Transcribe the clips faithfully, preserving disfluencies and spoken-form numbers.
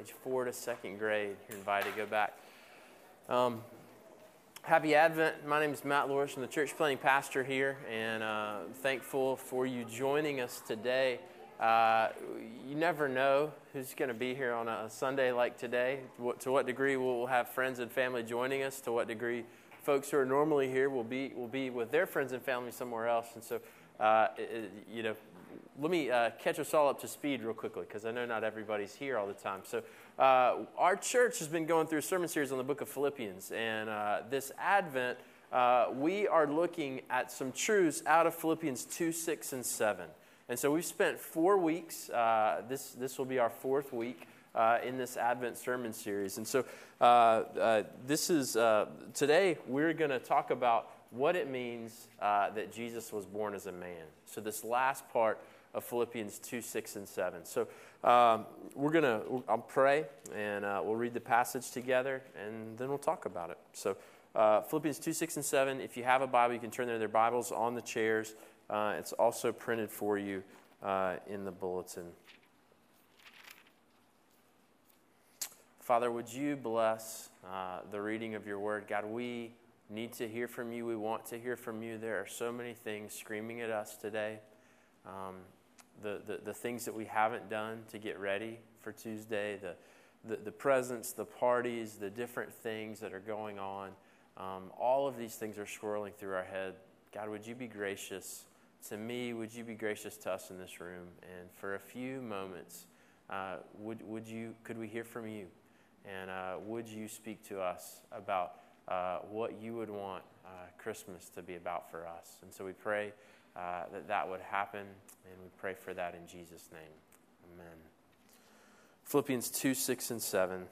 age four to second grade. You're invited to go back. Um, happy Advent. My name is Matt Lewis. I'm the church planting pastor here, and uh, thankful for you joining us today. Uh, you never know who's going to be here on a Sunday like today. What, to what degree we'll have friends and family joining us. To what degree folks who are normally here will be will be with their friends and family somewhere else. And so, uh, it, you know, let me uh, catch us all up to speed real quickly, because I know not everybody's here all the time. So uh, our church has been going through a sermon series on the book of Philippians, and uh, this Advent, uh, we are looking at some truths out of Philippians two, six, and seven. And so we've spent four weeks, uh, this this will be our fourth week uh, in this Advent sermon series. And so uh, uh, this is, uh, today we're going to talk about what it means uh, that Jesus was born as a man. So this last part of Philippians two, six, and seven. So um, we're going to, I'll pray, and uh, we'll read the passage together, and then we'll talk about it. So uh, Philippians two, six, and seven, if you have a Bible, you can turn there. Their Bibles on the chairs. Uh, it's also printed for you uh, in the bulletin. Father, would you bless uh, the reading of your word? God, we need to hear from you. We want to hear from you. There are so many things screaming at us today. Um, the, the, the things that we haven't done to get ready for Tuesday, the, the, the presents, the parties, the different things that are going on. Um, all of these things are swirling through our head. God, would you be gracious to me? Would you be gracious to us in this room? And for a few moments, uh, would would you could we hear from you? And uh, would you speak to us about uh, what you would want uh, Christmas to be about for us? And so we pray uh, that that would happen, and we pray for that in Jesus' name. Amen. Philippians two, six, and seven.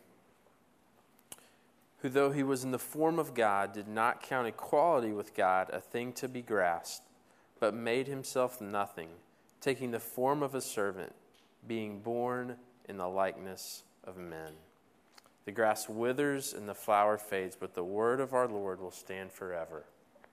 Who, though he was in the form of God, did not count equality with God a thing to be grasped, but made himself nothing, taking the form of a servant, being born in the likeness of men. The grass withers and the flower fades, but the word of our Lord will stand forever.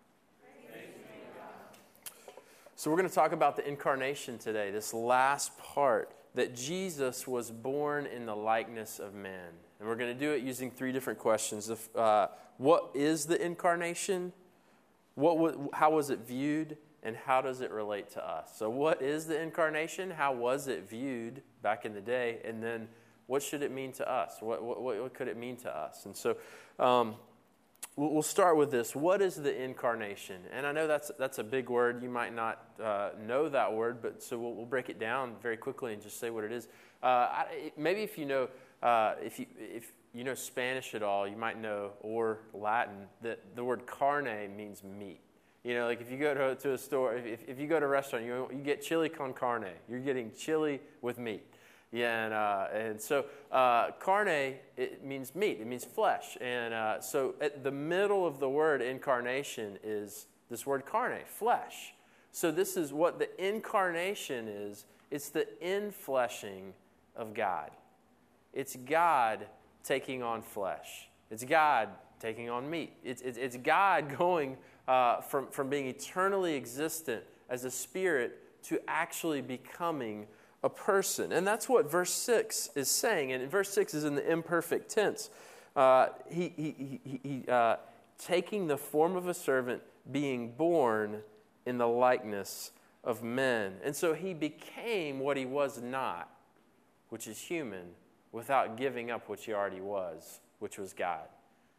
So we're going to talk about the incarnation today, this last part, that Jesus was born in the likeness of men. And we're going to do it using three different questions. Uh, what is the incarnation? What was, how was it viewed? And how does it relate to us? So what is the incarnation? How was it viewed back in the day? And then what should it mean to us? What, what, what could it mean to us? And so um, we'll start with this. What is the incarnation? And I know that's that's a big word. You might not uh, know that word, but so we'll, we'll break it down very quickly and just say what it is. Uh, I, maybe if you know uh, if you if you know Spanish at all, you might know, or Latin, that the word carne means meat. You know, like if you go to, to a store, if, if you go to a restaurant, you, you get chili con carne. You're getting chili with meat. Yeah, and, uh, and so uh, carne, it means meat. It means flesh. And uh, so at the middle of the word incarnation is this word carne, flesh. So this is what the incarnation is. It's the infleshing of God. It's God taking on flesh. It's God taking on meat. It's, it's, it's God going Uh, from, from being eternally existent as a spirit to actually becoming a person. And that's what verse six is saying. And verse six is in the imperfect tense. Uh, he, he, he, he uh, taking the form of a servant, being born in the likeness of men. And so he became what he was not, which is human, without giving up what he already was, which was God.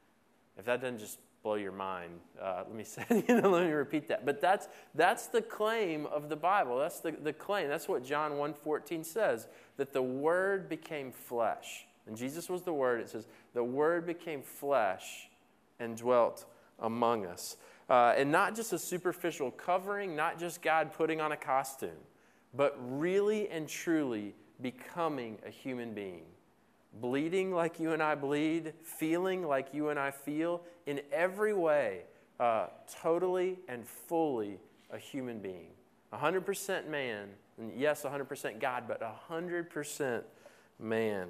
If that doesn't just blow your mind, Uh, let me say, you know, let me repeat that. But that's that's the claim of the Bible. That's the, the claim. That's what John one fourteen says, that the Word became flesh. And Jesus was the Word. It says, the Word became flesh and dwelt among us. Uh, and not just a superficial covering, not just God putting on a costume, but really and truly becoming a human being. Bleeding like you and I bleed, feeling like you and I feel, in every way, uh, totally and fully a human being. one hundred percent man, and yes, one hundred percent God, but one hundred percent man.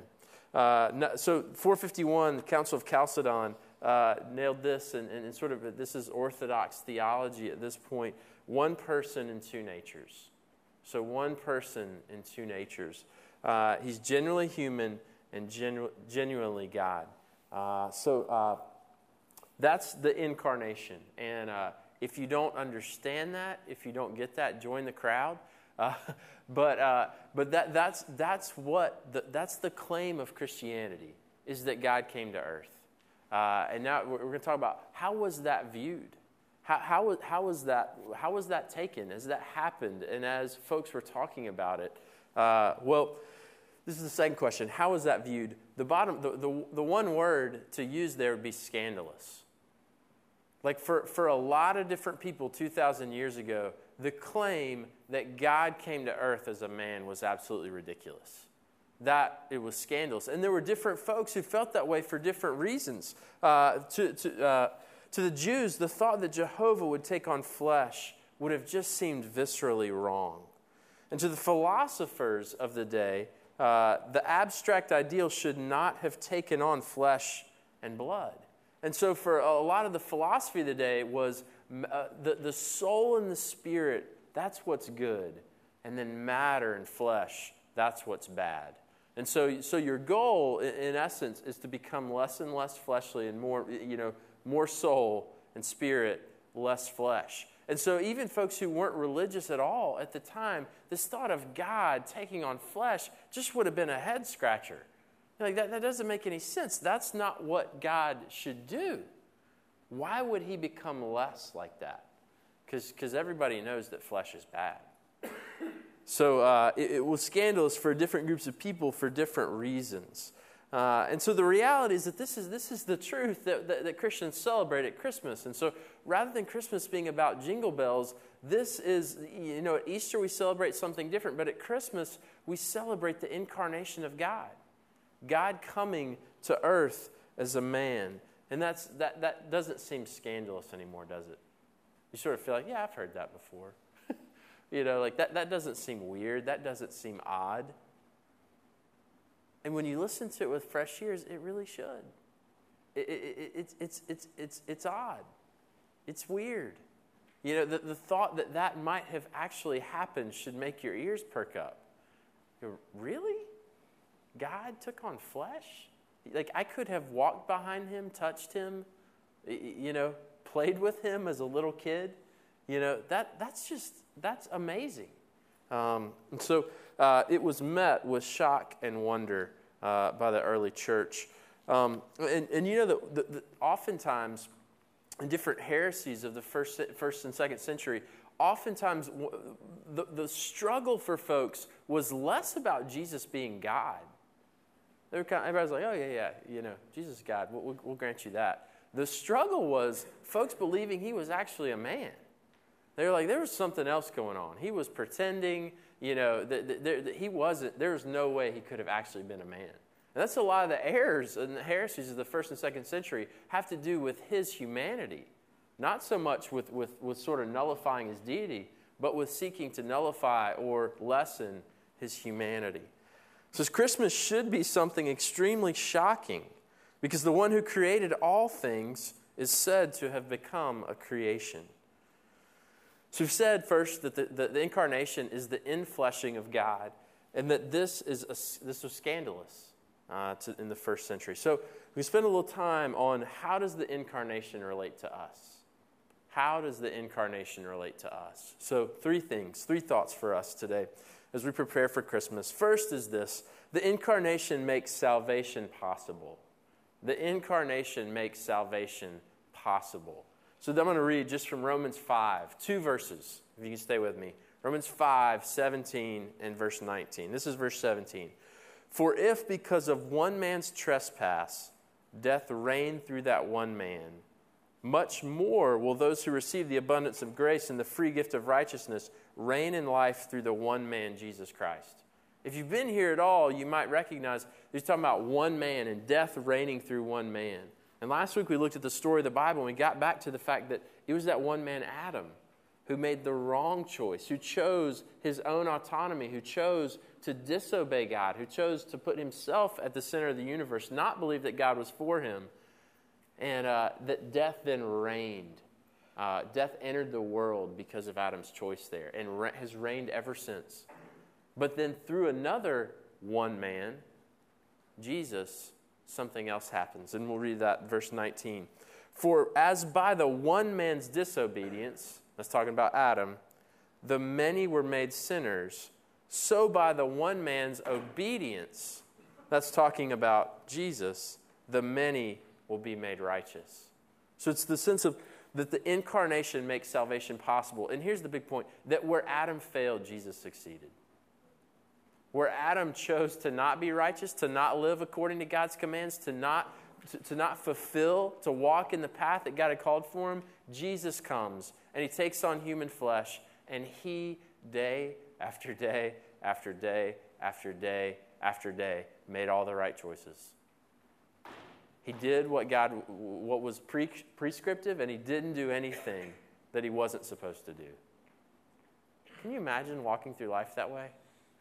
Uh, so four fifty-one, the Council of Chalcedon uh, nailed this, and, and sort of this is Orthodox theology at this point, one person in two natures. So one person in two natures. Uh, he's genuinely human and genu- genuinely God. Uh, so uh, that's the incarnation. And uh, if you don't understand that, if you don't get that, join the crowd. Uh, but uh, but that that's that's what the, that's the claim of Christianity, is that God came to earth. Uh, and now we're going to talk about how was that viewed. How, how, was, how, was that, how was that taken as that happened and as folks were talking about it? Uh, well, this is the second question. How was that viewed? The, bottom, the, the, the one word to use there would be scandalous. Like for, for a lot of different people two thousand years ago, the claim that God came to earth as a man was absolutely ridiculous. That it was scandalous. And there were different folks who felt that way for different reasons. Uh, to... to uh, To the Jews, the thought that Jehovah would take on flesh would have just seemed viscerally wrong. And to the philosophers of the day, uh, the abstract ideal should not have taken on flesh and blood. And so for a lot of the philosophy of the day was uh, the, the soul and the spirit, that's what's good. And then matter and flesh, that's what's bad. And so, so your goal, in, in essence, is to become less and less fleshly and more, you know, more soul and spirit, less flesh. And so even folks who weren't religious at all at the time, this thought of God taking on flesh just would have been a head scratcher. Like that, that doesn't make any sense. That's not what God should do. Why would he become less like that? Because everybody knows that flesh is bad. So uh, it, it was scandalous for different groups of people for different reasons. Uh, and so the reality is that this is this is the truth that, that, that Christians celebrate at Christmas. And so rather than Christmas being about jingle bells, this is, you know, at Easter we celebrate something different, but at Christmas we celebrate the incarnation of God. God coming to earth as a man. And that's that, that doesn't seem scandalous anymore, does it? You sort of feel like, yeah, I've heard that before. you know, like that, that doesn't seem weird. That doesn't seem odd. And when you listen to it with fresh ears, it really should. It, it, it, it's, it's, it's, it's, it's odd. It's weird. You know, the, the thought that that might have actually happened should make your ears perk up. You're, really? God took on flesh? Like, I could have walked behind him, touched him, you know, played with him as a little kid. You know, that that's just, that's amazing. Um, and so uh, it was met with shock and wonder uh, by the early church. Um, and, and you know, that the, the, oftentimes in different heresies of the first, first and second century, oftentimes the, the struggle for folks was less about Jesus being God. They were kind of, everybody's like, oh, yeah, yeah, you know, Jesus is God. We'll, we'll, we'll grant you that. The struggle was folks believing he was actually a man. They were like, there was something else going on. He was pretending, you know, that, that, that, that he wasn't, there was no way he could have actually been a man. And that's a lot of the errors and the heresies of the first and second century have to do with his humanity. Not so much with, with, with sort of nullifying his deity, but with seeking to nullify or lessen his humanity. So Christmas should be something extremely shocking because the one who created all things is said to have become a creation. So we've said first that the, the, the incarnation is the infleshing of God, and that this is a, this was scandalous uh, to, in the first century. So we spent a little time on how does the incarnation relate to us? How does the incarnation relate to us? So three things, three thoughts for us today as we prepare for Christmas. First is this: the incarnation makes salvation possible. The incarnation makes salvation possible. So I'm going to read just from Romans five, two verses, if you can stay with me. Romans five, seventeen, and verse nineteen. This is verse seventeen. For if because of one man's trespass, death reigned through that one man, much more will those who receive the abundance of grace and the free gift of righteousness reign in life through the one man, Jesus Christ. If you've been here at all, you might recognize he's talking about one man and death reigning through one man. And last week we looked at the story of the Bible and we got back to the fact that it was that one man, Adam, who made the wrong choice, who chose his own autonomy, who chose to disobey God, who chose to put himself at the center of the universe, not believe that God was for him, and uh, that death then reigned. Uh, death entered the world because of Adam's choice there and re- has reigned ever since. But then through another one man, Jesus, something else happens. And we'll read that, verse nineteen. For as by the one man's disobedience, that's talking about Adam, the many were made sinners, so by the one man's obedience, that's talking about Jesus, the many will be made righteous. So it's the sense of that the incarnation makes salvation possible. And here's the big point, that where Adam failed, Jesus succeeded. Where Adam chose to not be righteous, to not live according to God's commands, to not, to, to not fulfill, to walk in the path that God had called for him, Jesus comes and he takes on human flesh, and he, day after day after day after day after day, made all the right choices. He did what God, what was pre- prescriptive, and he didn't do anything that he wasn't supposed to do. Can you imagine walking through life that way?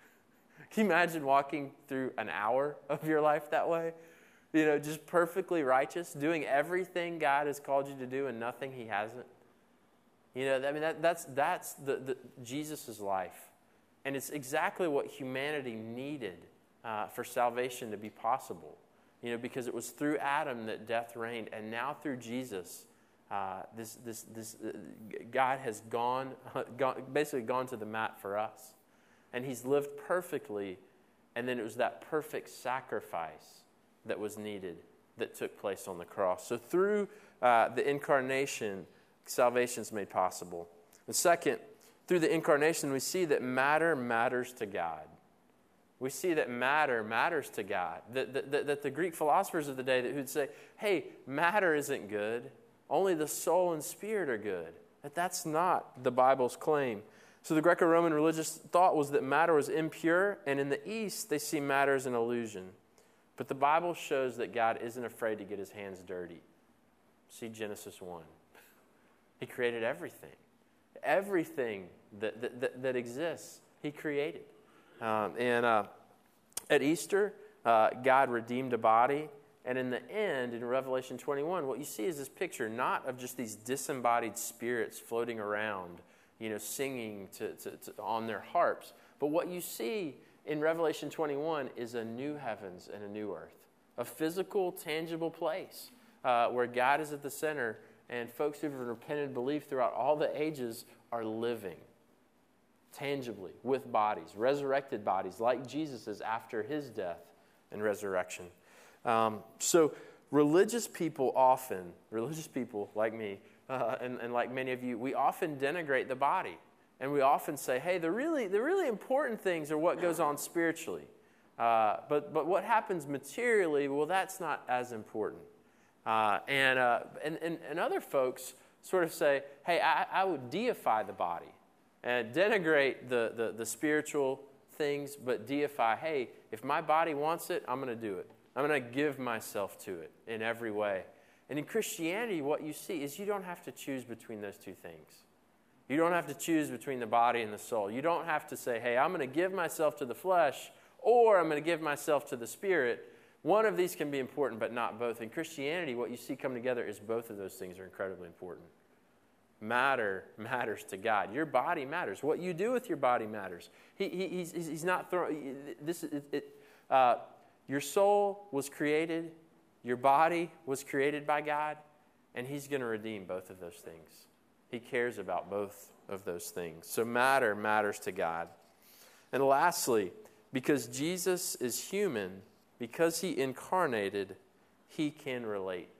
Can you imagine walking through an hour of your life that way? You know, just perfectly righteous, doing everything God has called you to do and nothing he hasn't. You know, I mean, that, that's that's the, the Jesus' life. And it's exactly what humanity needed uh, for salvation to be possible. You know, because it was through Adam that death reigned, and now through Jesus, uh, this this this uh, God has gone, gone basically gone to the mat for us, and he's lived perfectly, and then it was that perfect sacrifice that was needed that took place on the cross. So through uh, the incarnation, salvation is made possible. And second, through the incarnation, we see that matter matters to God. We see that matter matters to God. That, that, that the Greek philosophers of the day that would say, hey, matter isn't good. Only the soul and spirit are good. That that's not the Bible's claim. So the Greco-Roman religious thought was that matter was impure, and in the East, they see matter as an illusion. But the Bible shows that God isn't afraid to get his hands dirty. See Genesis one. He created everything. Everything that, that, that, that exists, he created. Um, and uh, at Easter, uh, God redeemed a body. And in the end, in Revelation twenty-one, what you see is this picture not of just these disembodied spirits floating around, you know, singing to, to, to, on their harps. But what you see in Revelation twenty-one is a new heavens and a new earth, a physical, tangible place uh, where God is at the center, and folks who have repented and believed throughout all the ages are living tangibly with bodies, resurrected bodies, like Jesus is after his death and resurrection. Um, so religious people often, religious people like me, uh, and, and like many of you, we often denigrate the body. And we often say, hey, the really, the really important things are what goes on spiritually. Uh, but, but what happens materially, well, that's not as important. Uh, and, uh, and, and, and other folks sort of say, hey, I, I would deify the body and denigrate the, the, the spiritual things, but deify, hey, if my body wants it, I'm going to do it. I'm going to give myself to it in every way. And in Christianity, what you see is you don't have to choose between those two things. You don't have to choose between the body and the soul. You don't have to say, hey, I'm going to give myself to the flesh, or I'm going to give myself to the spirit. One of these can be important, but not both. In Christianity, what you see come together is both of those things are incredibly important. Matter matters to God. Your body matters. What you do with your body matters. He, he, he's, he's not throwing this. It, it, uh, your soul was created. Your body was created by God, and he's going to redeem both of those things. He cares about both of those things. So matter matters to God. And lastly, because Jesus is human, because he incarnated, he can relate.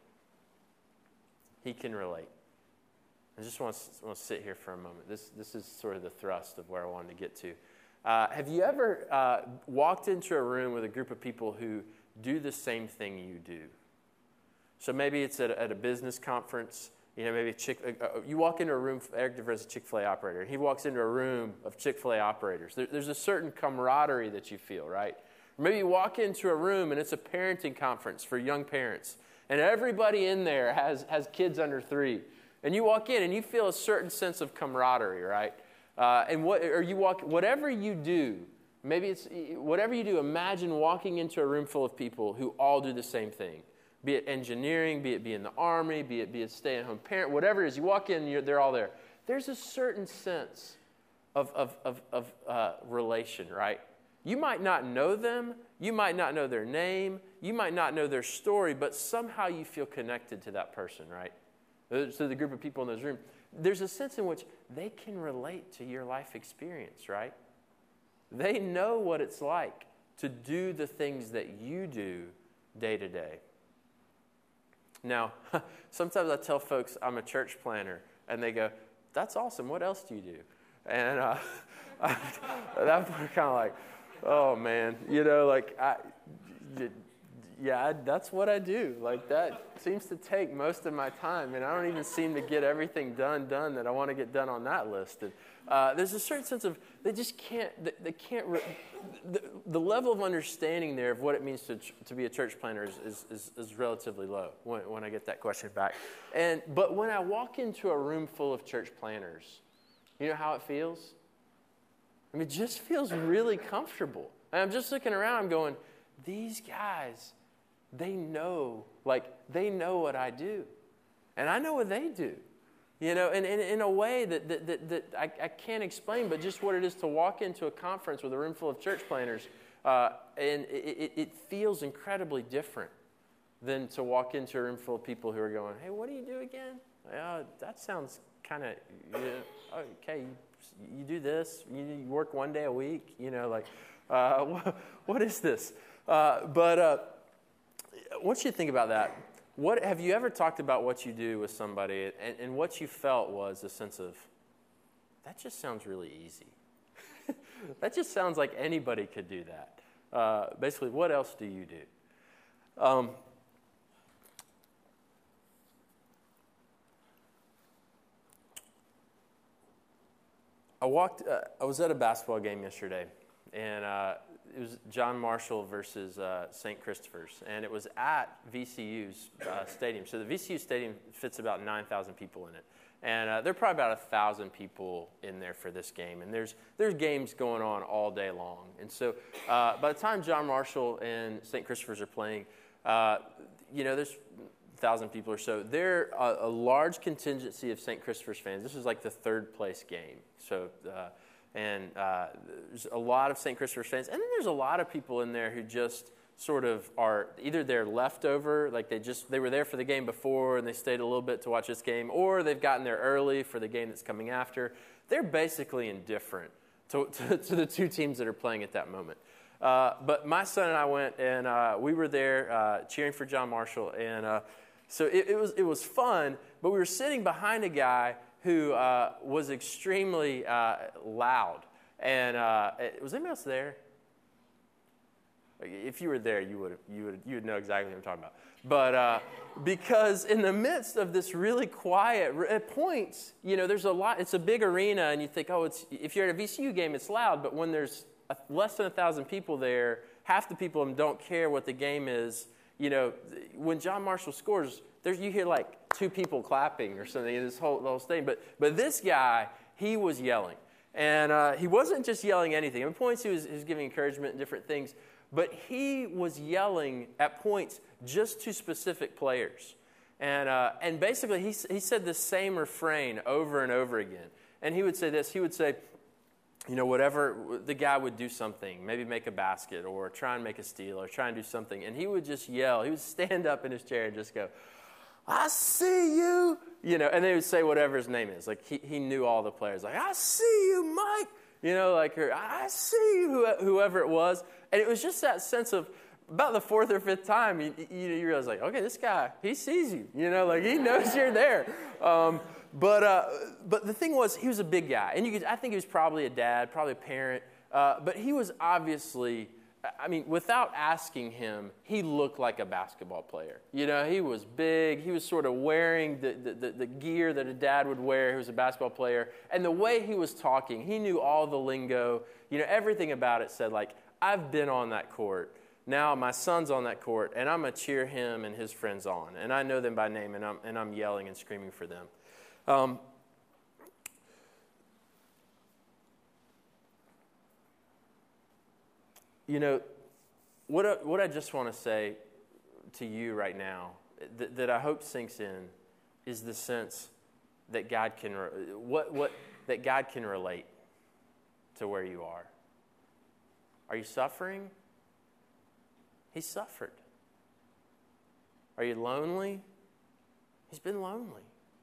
He can relate. I just want to, want to sit here for a moment. This, this is sort of the thrust of where I wanted to get to. Uh, have you ever uh, walked into a room with a group of people who do the same thing you do? So maybe it's at a, at a business conference. You know, maybe Chick, uh, you walk into a room, Eric DeVries is a Chick-fil-A operator, and he walks into a room of Chick-fil-A operators. There, there's a certain camaraderie that you feel, right? Or maybe you walk into a room and it's a parenting conference for young parents, and everybody in there has, has kids under three. And you walk in and you feel a certain sense of camaraderie, right? Uh, and what, or you walk, whatever you do, maybe it's, whatever you do, imagine walking into a room full of people who all do the same thing. Be it engineering, be it be in the army, be it be a stay-at-home parent, whatever it is. You walk in and you're, they're all there. There's a certain sense of, of, of, of uh, relation, right? You might not know them. You might not know their name. you might not know their story, but somehow you feel connected to that person, right? To the group of people in this room. There's a sense in which they can relate to your life experience, right? They know what it's like to do the things that you do day to day. Now, sometimes I tell folks I'm a church planner, and they go, that's awesome. What else do you do? And uh, I, at that point, I'm kind of like, oh, man. You know, like, I, yeah, I, that's what I do. Like, that seems to take most of my time, and I don't even seem to get everything done, done that I want to get done on that list. And uh, there's a certain sense of, they just can't, they, they can't, re- the, the level of understanding there of what it means to to be a church planner is, is, is, is relatively low when, when I get that question back. And But when I walk into a room full of church planners, you know how it feels? I mean, it just feels really comfortable. And I'm just looking around, I'm going, these guys, they know, like, they know what I do. And I know what they do. You know, and, and in a way that, that, that, that I, I can't explain, but just what it is to walk into a conference with a room full of church planners, uh, and it, it feels incredibly different than to walk into a room full of people who are going, hey, what do you do again? Uh, that sounds kind of, you know, okay, you, you do this, you, you work one day a week, you know, like, uh, what, what is this? Uh, but uh, once you think about that, what have you ever talked about what you do with somebody, and, and what you felt was a sense of, that just sounds really easy. That just sounds like anybody could do that. Uh, basically, what else do you do? Um, I walked. Uh, I was at a basketball game yesterday, and uh, it was John Marshall versus uh, Saint Christopher's, and it was at V C U's uh, stadium. So the V C U stadium fits about nine thousand people in it, and uh, there are probably about one thousand people in there for this game. And there's there's games going on all day long. And so uh, by the time John Marshall and Saint Christopher's are playing, uh, you know, there's one thousand people or so. They're a, a large contingency of Saint Christopher's fans. This is like the third place game. So. Uh, And uh, there's a lot of Saint Christopher's fans. And then there's a lot of people in there who just sort of are either they're leftover, like they just they were there for the game before and they stayed a little bit to watch this game, or they've gotten there early for the game that's coming after. They're basically indifferent to, to, to the two teams that are playing at that moment. Uh, but my son and I went, and uh, we were there uh, cheering for John Marshall. And uh, so it, it was it was fun, but we were sitting behind a guy who uh, was extremely uh, loud. And uh, was anybody else there? If you were there, you would you would you would know exactly what I'm talking about. But uh, because in the midst of this really quiet, at points, you know, there's a lot. It's a big arena, and you think, oh, it's if you're at a V C U game, it's loud. But when there's a, less than a thousand people there, half the people don't care what the game is. You know, when John Marshall scores, there's you hear like two people clapping or something in this whole the whole thing. But but this guy, he was yelling, and uh, he wasn't just yelling anything. At points, he was, he was giving encouragement and different things. But he was yelling at points just to specific players. And uh, and basically, he, he said the same refrain over and over again. And he would say this. He would say, you know, whatever, the guy would do something, maybe make a basket or try and make a steal or try and do something. And he would just yell. He would stand up in his chair and just go, I see you. You know, and they would say whatever his name is. Like, he, he knew all the players. Like, I see you, Mike. You know, like, her, I see you, whoever it was. And it was just that sense of, about the fourth or fifth time, you, you, you realize, like, okay, this guy, he sees you. You know, like, he knows you're there. Um, but uh, but the thing was, he was a big guy. And you could, I think he was probably a dad, probably a parent. Uh, but he was obviously, I mean, without asking him, he looked like a basketball player. You know, he was big. He was sort of wearing the, the, the, the gear that a dad would wear who was a basketball player. And the way he was talking, he knew all the lingo. You know, everything about it said, like, I've been on that court. Now my son's on that court, and I'm going to cheer him and his friends on. And I know them by name, and I'm, and I'm yelling and screaming for them. Um, you know, what I, what I just want to say to you right now, that, that I hope sinks in, is the sense that God can what what that God can relate to where you are. Are you suffering? He suffered. Are you lonely? He's been lonely.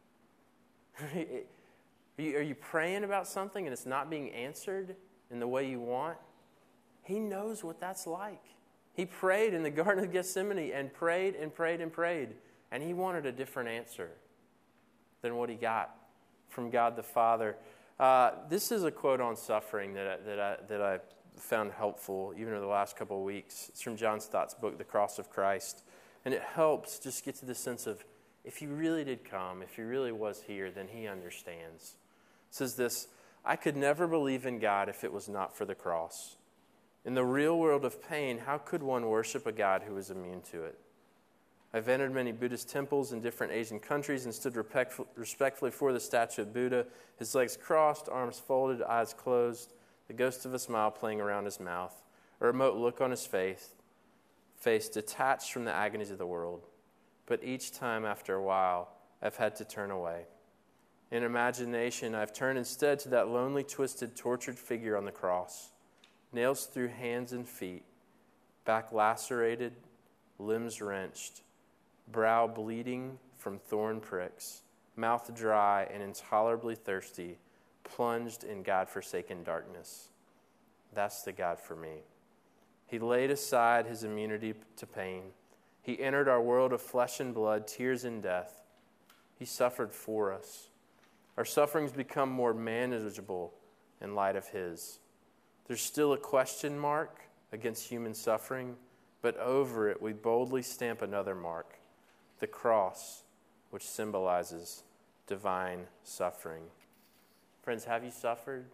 Are you, are you praying about something and it's not being answered in the way you want? He knows what that's like. He prayed in the Garden of Gethsemane and prayed and prayed and prayed, and he wanted a different answer than what he got from God the Father. Uh, this is a quote on suffering that I, that I, that I found helpful even over the last couple of weeks. It's from John Stott's book, The Cross of Christ. And it helps just get to the sense of, if he really did come, if he really was here, then he understands. It says this, I could never believe in God if it was not for the cross. In the real world of pain, how could one worship a God who is immune to it? I've entered many Buddhist temples in different Asian countries and stood respectfully before the statue of Buddha, his legs crossed, arms folded, eyes closed, the ghost of a smile playing around his mouth, a remote look on his face, face detached from the agonies of the world. But each time after a while, I've had to turn away. In imagination, I've turned instead to that lonely, twisted, tortured figure on the cross, nails through hands and feet, back lacerated, limbs wrenched, brow bleeding from thorn pricks, mouth dry and intolerably thirsty, plunged in God-forsaken darkness. That's the God for me. He laid aside his immunity to pain. He entered our world of flesh and blood, tears and death. He suffered for us. Our sufferings become more manageable in light of his. There's still a question mark against human suffering, but over it we boldly stamp another mark, the cross, which symbolizes divine suffering. Friends, have you suffered?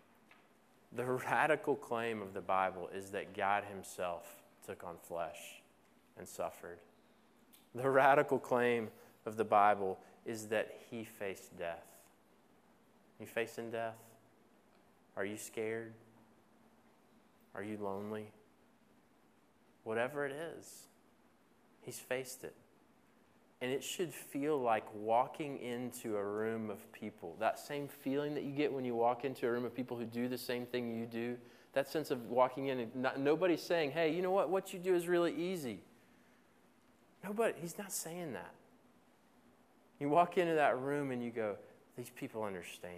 The radical claim of the Bible is that God himself took on flesh and suffered. The radical claim of the Bible is that he faced death. You facing death? Are you scared? Are you lonely? Whatever it is, he's faced it. And it should feel like walking into a room of people. That same feeling that you get when you walk into a room of people who do the same thing you do. That sense of walking in and not, nobody's saying, hey, you know what? What you do is really easy. Nobody, he's not saying that. You walk into that room and you go, these people understand.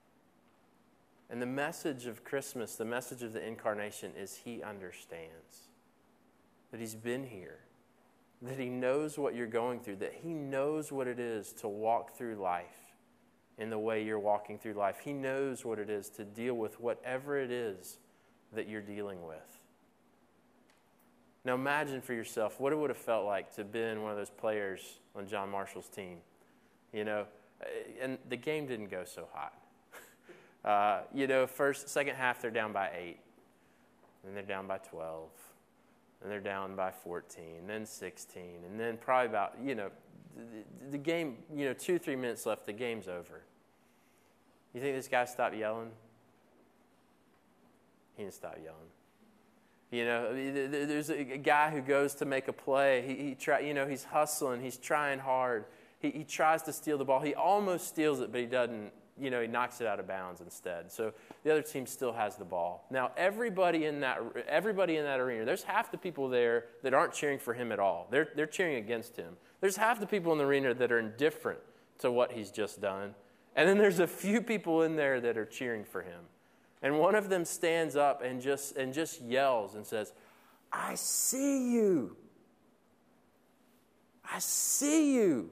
And the message of Christmas, the message of the incarnation is he understands. That he's been here. That he knows what you're going through. That he knows what it is to walk through life in the way you're walking through life. He knows what it is to deal with whatever it is that you're dealing with. Now imagine for yourself what it would have felt like to have been one of those players on John Marshall's team. You know, and the game didn't go so hot. Uh, you know, first, second half, they're down by eight. Then they're down by twelve. And they're down by fourteen, then sixteen. And then probably about, you know, the, the game, you know, two, three minutes left, the game's over. You think this guy stopped yelling? He didn't stop yelling. You know, there's a guy who goes to make a play. He, he try, you know, he's hustling. He's trying hard. He, he tries to steal the ball. He almost steals it, but he doesn't. You know, he knocks it out of bounds instead. So the other team still has the ball. Now, everybody in that everybody in that arena, there's half the people there that aren't cheering for him at all. They're they're cheering against him. There's half the people in the arena that are indifferent to what he's just done. And then there's a few people in there that are cheering for him. And one of them stands up and just and just yells and says, "I see you. I see you."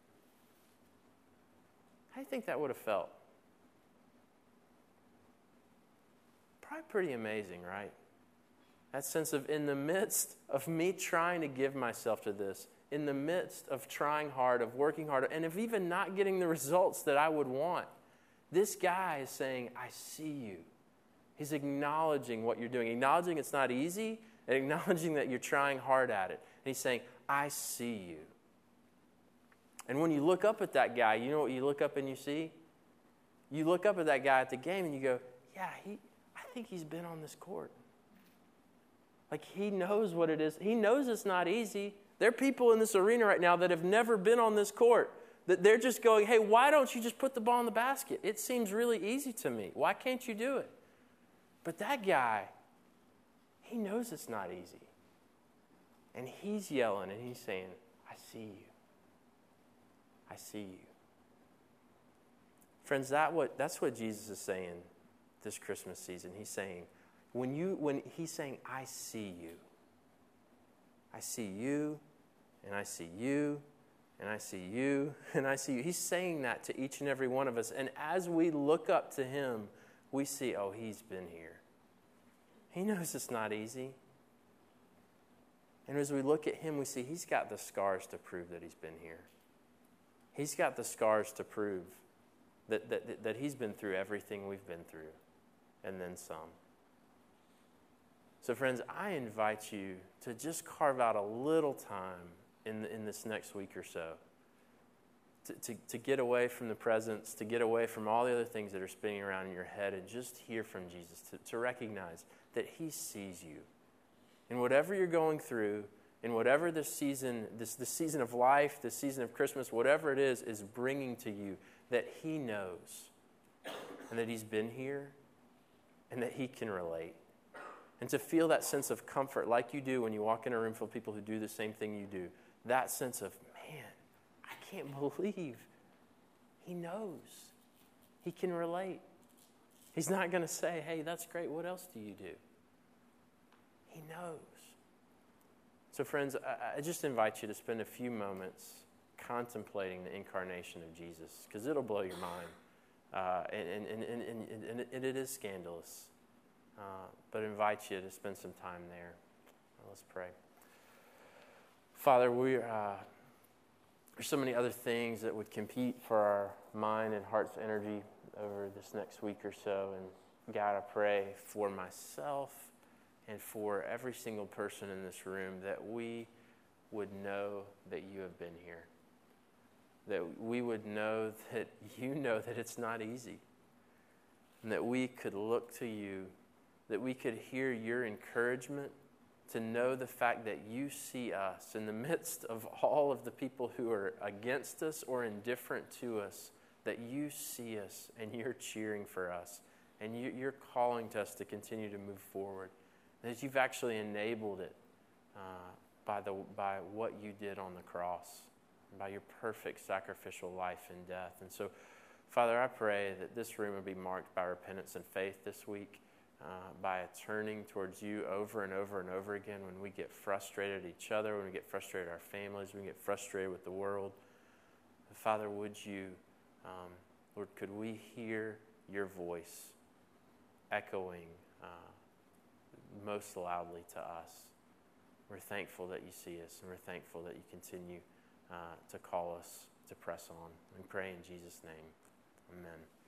How do you think that would have felt? Probably pretty amazing, right? That sense of in the midst of me trying to give myself to this, in the midst of trying hard, of working hard, and of even not getting the results that I would want, this guy is saying, I see you. He's acknowledging what you're doing, acknowledging it's not easy, and acknowledging that you're trying hard at it. And he's saying, I see you. And when you look up at that guy, you know what you look up and you see? You look up at that guy at the game and you go, yeah, he, I think he's been on this court. Like he knows what it is. He knows it's not easy. There are people in this arena right now that have never been on this court. That they're just going, hey, why don't you just put the ball in the basket? It seems really easy to me. Why can't you do it? But that guy, he knows it's not easy. And he's yelling and he's saying, I see you. I see you. Friends, that what that's what Jesus is saying this Christmas season. He's saying, when you when he's saying, I see you. I see you, and I see you, and I see you, and I see you. He's saying that to each and every one of us. And as we look up to him, we see, oh, he's been here. He knows it's not easy. And as we look at him, we see he's got the scars to prove that he's been here. He's got the scars to prove that, that, that he's been through everything we've been through, and then some. So friends, I invite you to just carve out a little time in, in this next week or so to, to, to get away from the presents, to get away from all the other things that are spinning around in your head, and just hear from Jesus, to, to recognize that he sees you. In whatever you're going through, in whatever this season, this, this season of life, this season of Christmas, whatever it is, is bringing to you, that he knows, and that he's been here, and that he can relate. And to feel that sense of comfort like you do when you walk in a room full of people who do the same thing you do. That sense of, man, I can't believe he knows. He can relate. He's not going to say, hey, that's great. What else do you do? He knows. So friends, I, I just invite you to spend a few moments contemplating the incarnation of Jesus, because it'll blow your mind. Uh, and, and, and, and, and, and it is scandalous. Uh, but invite you to spend some time there. Let's pray. Father, we uh, there's so many other things that would compete for our mind and heart's energy over this next week or so. And God, I pray for myself and for every single person in this room that we would know that you have been here. That we would know that you know that it's not easy. And that we could look to you, that we could hear your encouragement, to know the fact that you see us in the midst of all of the people who are against us or indifferent to us, that you see us and you're cheering for us, and you, you're calling to us to continue to move forward, and that you've actually enabled it uh, by, the, by what you did on the cross, by your perfect sacrificial life and death. And so, Father, I pray that this room would be marked by repentance and faith this week. Uh, by a turning towards you over and over and over again when we get frustrated at each other, when we get frustrated at our families, when we get frustrated with the world. Father, would you, um, Lord, could we hear your voice echoing uh, most loudly to us? We're thankful that you see us, and we're thankful that you continue uh, to call us to press on. We pray in Jesus' name. Amen.